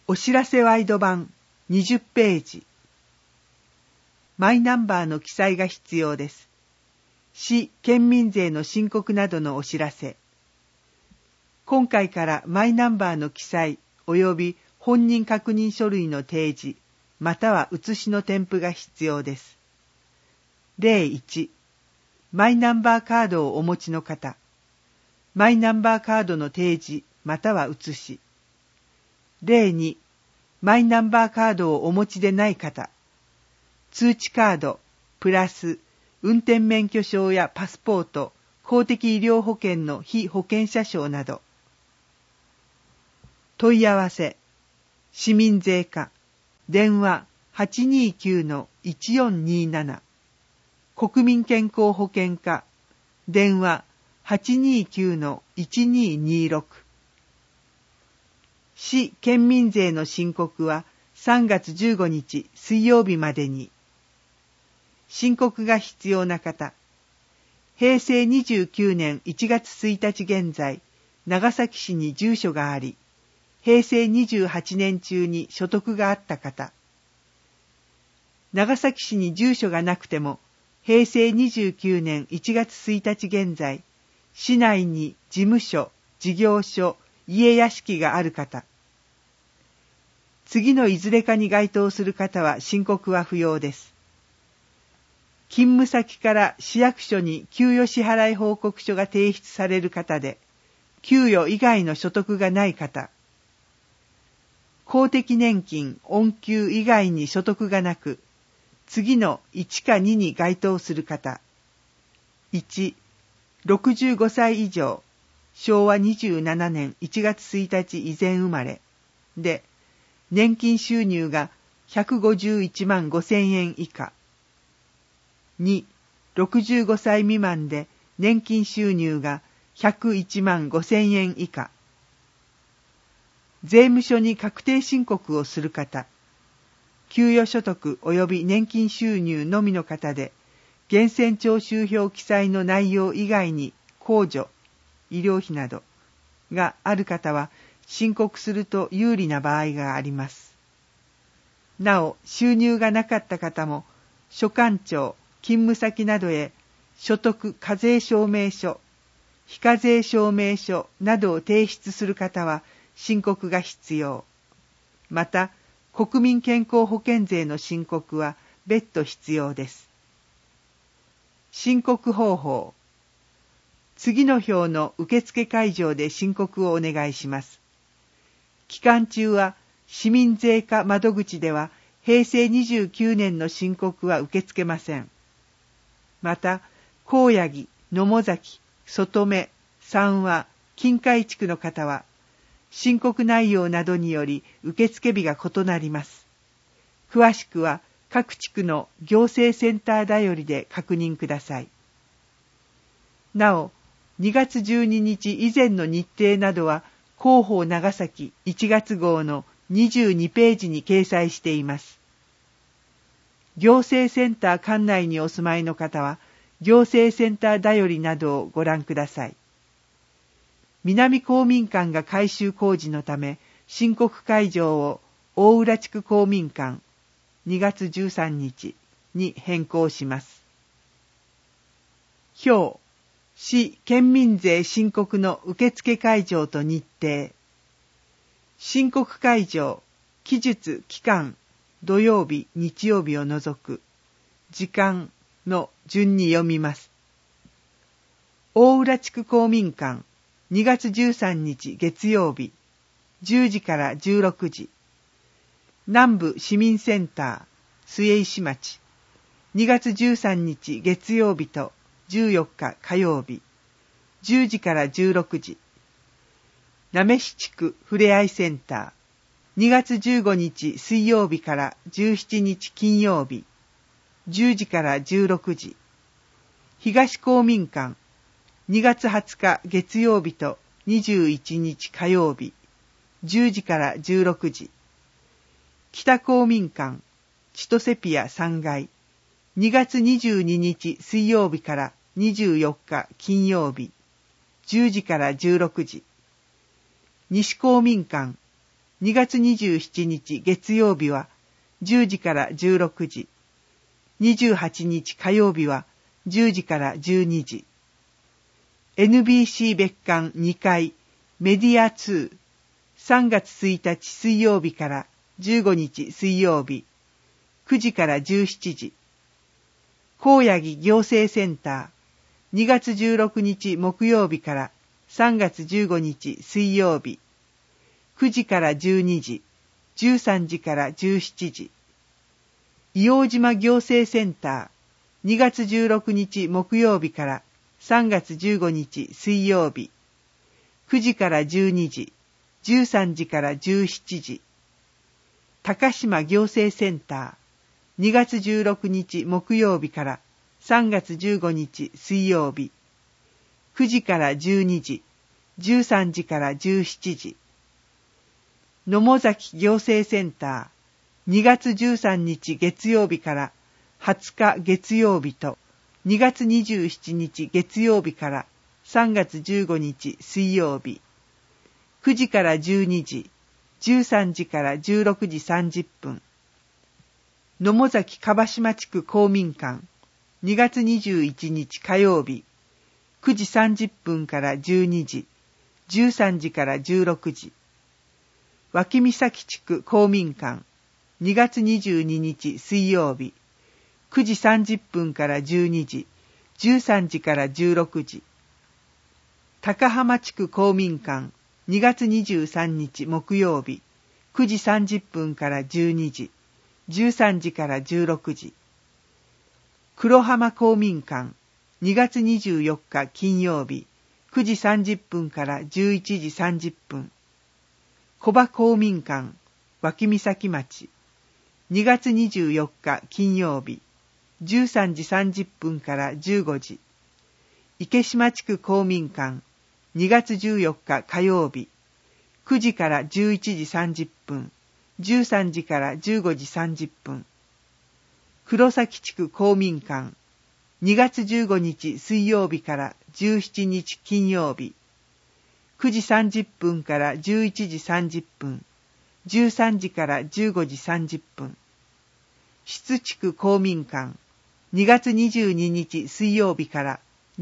お知らせワイド版20ページ。マイナンバーの記載が必要です。市・県民税の申告などのお知らせ。今回からマイナンバーの記載及び本人確認書類の提示、または写しの添付が必要です。例1、マイナンバーカードをお持ちの方。マイナンバーカードの提示、または写し。例2、マイナンバーカードをお持ちでない方。通知カード、プラス、運転免許証やパスポート、公的医療保険の被保険者証など。問い合わせ、市民税課、電話 829-1427、国民健康保険課、電話 829-1226。市・県民税の申告は3月15日水曜日までに。申告が必要な方。平成29年1月1日現在、長崎市に住所があり、平成28年中に所得があった方。長崎市に住所がなくても、平成29年1月1日現在、市内に事務所、事業所、家屋敷がある方。次のいずれかに該当する方は申告は不要です。勤務先から市役所に給与支払い報告書が提出される方で、給与以外の所得がない方。公的年金、恩給以外に所得がなく、次の1か2に該当する方。1、65歳以上、昭和27年1月1日以前生まれで、年金収入が151万5,000円以下。2、65歳未満で年金収入が101万5,000円以下。税務署に確定申告をする方。給与所得及び年金収入のみの方で、源泉徴収票記載の内容以外に控除、医療費などがある方は申告すると有利な場合があります。なお、収入がなかった方も、所管庁、勤務先などへ所得課税証明書、非課税証明書などを提出する方は申告が必要。また、国民健康保険税の申告は別途必要です。申告方法。次の表の受付会場で申告をお願いします。期間中は市民税課窓口では平成29年の申告は受け付けません。また、高野木、野母崎、外目、三和、近海地区の方は、申告内容などにより受付日が異なります。詳しくは各地区の行政センターだよりで確認ください。なお、2月12日以前の日程などは広報長崎1月号の22ページに掲載しています。行政センター管内にお住まいの方は、行政センターだよりなどをご覧ください。南公民館が改修工事のため、申告会場を大浦地区公民館2月13日に変更します。表、市・県民税申告の受付会場と日程。申告会場、期日・期間、土曜日・日曜日を除く、時間の順に読みます。大浦地区公民館、2月13日月曜日、10時から16時。南部市民センター、末石町、2月13日月曜日と14日火曜日、10時から16時。なめし地区ふれあいセンター、2月15日水曜日から17日金曜日、10時から16時。東公民館、2月20日月曜日と21日火曜日、10時から16時。北公民館、千歳ピア3階、2月22日水曜日から24日金曜日、10時から16時。西公民館、 2月27日月曜日は10時から16時。28日火曜日は10時から12時。NBC 別館2階メディア2。3月1日水曜日から15日水曜日。9時から17時。高柳行政センター。2月16日木曜日から3月15日水曜日。9時から12時。13時から17時。硫黄島行政センター。2月16日木曜日から3月15日水曜日。9時から12時。13時から17時。高島行政センター。2月16日木曜日から3月15日水曜日。9時から12時。13時から17時。野母崎行政センター。2月13日月曜日から20日月曜日と2月27日月曜日から3月15日水曜日。9時から12時。13時から16時30分。野母崎樺島地区公民館。2月21日火曜日。9時30分から12時。13時から16時。脇岬地区公民館。2月22日水曜日。9時30分から12時。13時から16時。高浜地区公民館。2月23日木曜日。9時30分から12時。13時から16時。黒浜公民館。2月24日金曜日。9時30分から11時30分。小場公民館。脇岬町。2月24日金曜日。13時30分から15時。池島地区公民館。2月14日火曜日。9時から11時30分。13時から15時30分。黒崎地区公民館。2月15日水曜日から17日金曜日。9時30分から11時30分。13時から15時30分。出地区公民館。2月22日水曜日から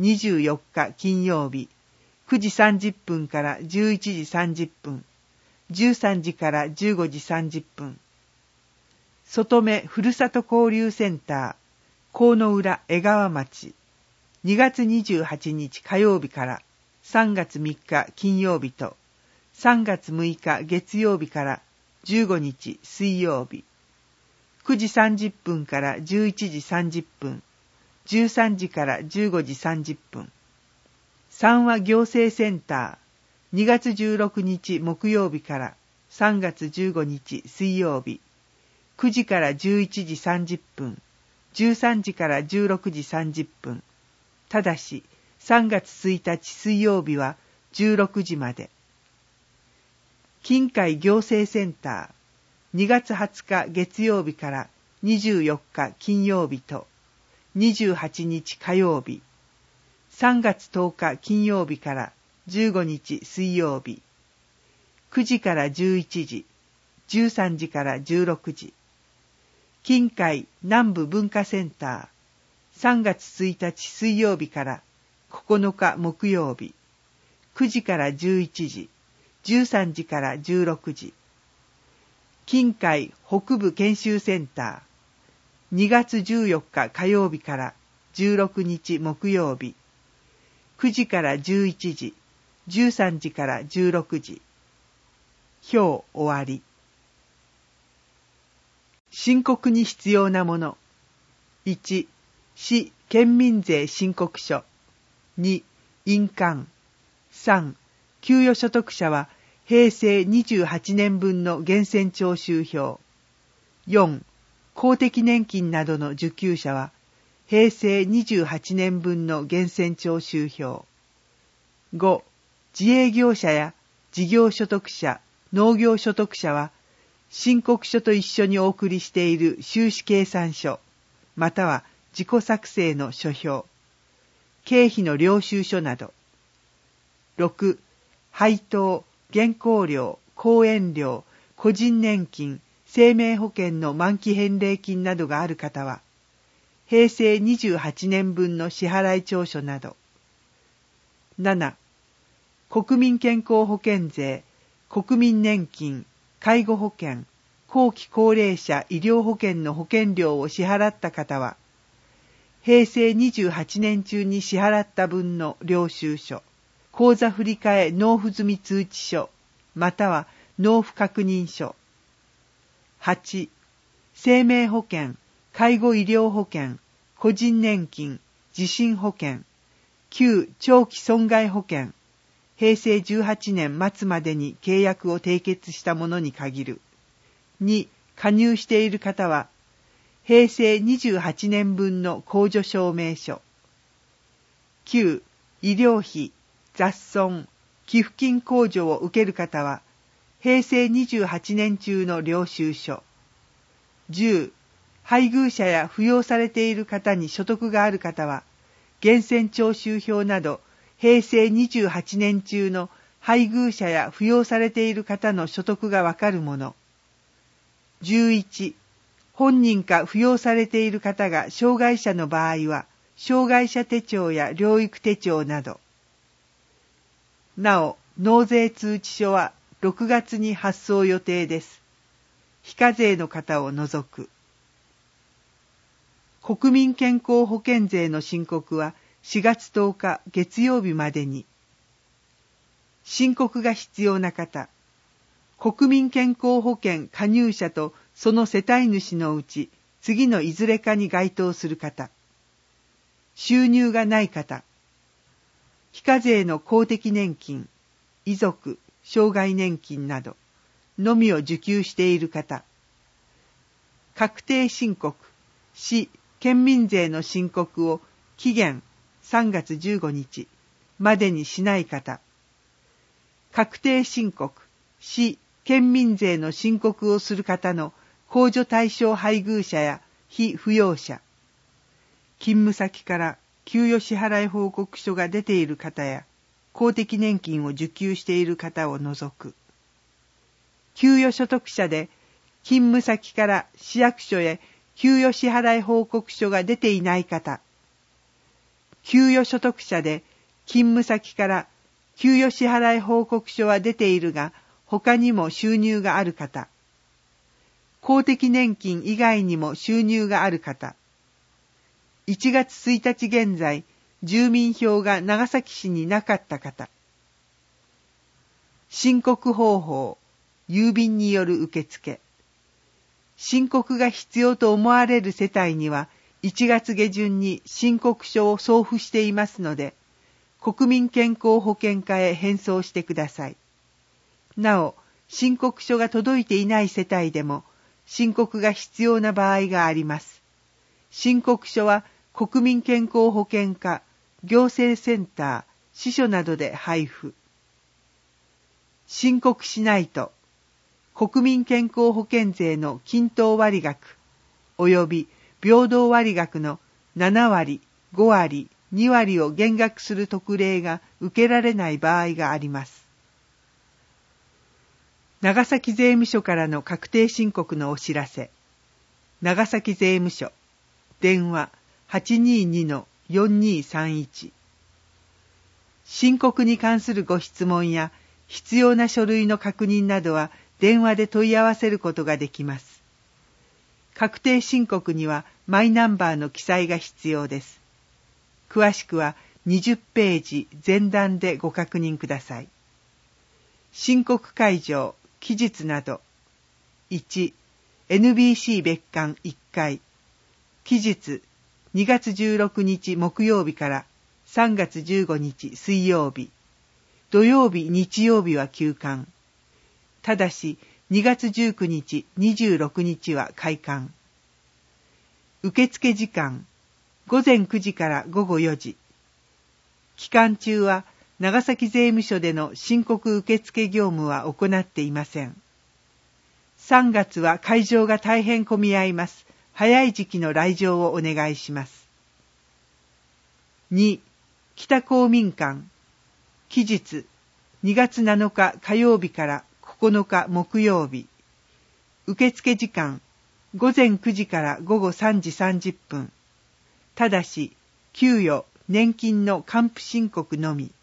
24日金曜日。9時30分から11時30分。13時から15時30分。外目ふるさと交流センター。河野浦江川町。2月28日火曜日から3月3日金曜日と3月6日月曜日から15日水曜日。9時30分から11時30分。13時から15時30分。三和行政センター。2月16日木曜日から3月15日水曜日。9時から11時30分。13時から16時30分。ただし、3月1日水曜日は16時まで。近海行政センター。2月20日月曜日から24日金曜日と28日火曜日。3月10日金曜日から15日水曜日。9時から11時。13時から16時。近海南部文化センター。3月1日水曜日から9日木曜日。9時から11時。13時から16時。近海北部研修センター。2月14日火曜日から16日木曜日。9時から11時。13時から16時。表終わり。申告に必要なもの。1、市県民税申告書。2、印鑑。3、給与所得者は平成28年分の源泉徴収票。4、公的年金などの受給者は平成28年分の源泉徴収票。5、自営業者や事業所得者、農業所得者は申告書と一緒にお送りしている収支計算書、または自己作成の書票、経費の領収書など。6、配当、原稿料、講演料、 個人年金、生命保険の満期返礼金などがある方は、平成28年分の支払い調書など。7、国民健康保険税、国民年金、介護保険、後期高齢者医療保険の保険料を支払った方は、平成28年中に支払った分の領収書、口座振替納付済通知書、または納付確認書。8、生命保険、介護医療保険、個人年金、地震保険、旧長期損害保険、平成18年末までに契約を締結したものに限る。に加入している方は、平成28年分の控除証明書。9、医療費、雑損、寄付金控除を受ける方は、平成28年中の領収書。10、配偶者や扶養されている方に所得がある方は、源泉徴収票など、平成28年中の配偶者や扶養されている方の所得がわかるもの。11、本人か扶養されている方が障害者の場合は、障害者手帳や療育手帳など。なお、納税通知書は6月に発送予定です。非課税の方を除く。国民健康保険税の申告は4月10日月曜日までに。申告が必要な方、国民健康保険加入者とその世帯主のうち次のいずれかに該当する方、収入がない方、非課税の公的年金、遺族、障害年金などのみを受給している方、確定申告、市、県民税の申告を期限3月15日までにしない方、確定申告、市、県民税の申告をする方の控除対象配偶者や被扶養者、勤務先から給与支払い報告書が出ている方や公的年金を受給している方を除く。給与所得者で勤務先から市役所へ給与支払い報告書が出ていない方、給与所得者で勤務先から給与支払い報告書は出ているが他にも収入がある方、公的年金以外にも収入がある方、1月1日現在住民票が長崎市になかった方、申告方法、郵便による受付。申告が必要と思われる世帯には1月下旬に申告書を送付していますので、国民健康保険課へ返送してください。なお、申告書が届いていない世帯でも申告が必要な場合があります。申告書は国民健康保険課、行政センター、支所などで配布。申告しないと、国民健康保険税の均等割額及び平等割額の7割、5割、2割を減額する特例が受けられない場合があります。長崎税務署からの確定申告のお知らせ。長崎税務署、電話 822-4231。申告に関するご質問や必要な書類の確認などは電話で問い合わせることができます。確定申告にはマイナンバーの記載が必要です。詳しくは20ページ前段でご確認ください。申告開場、期日など。1、NBC 別館1回。期日、2月16日木曜日から3月15日水曜日。土曜日、日曜日は休館。ただし、2月19日、26日は開館。受付時間、午前9時から午後4時。期間中は、長崎税務署での申告受付業務は行っていません。3月は会場が大変混み合います。早い時期の来場をお願いします。2、北公民館。期日、2月7日火曜日から9日木曜日。 受付時間、午前9時から午後3時30分。ただし、給与、年金の還付申告のみ。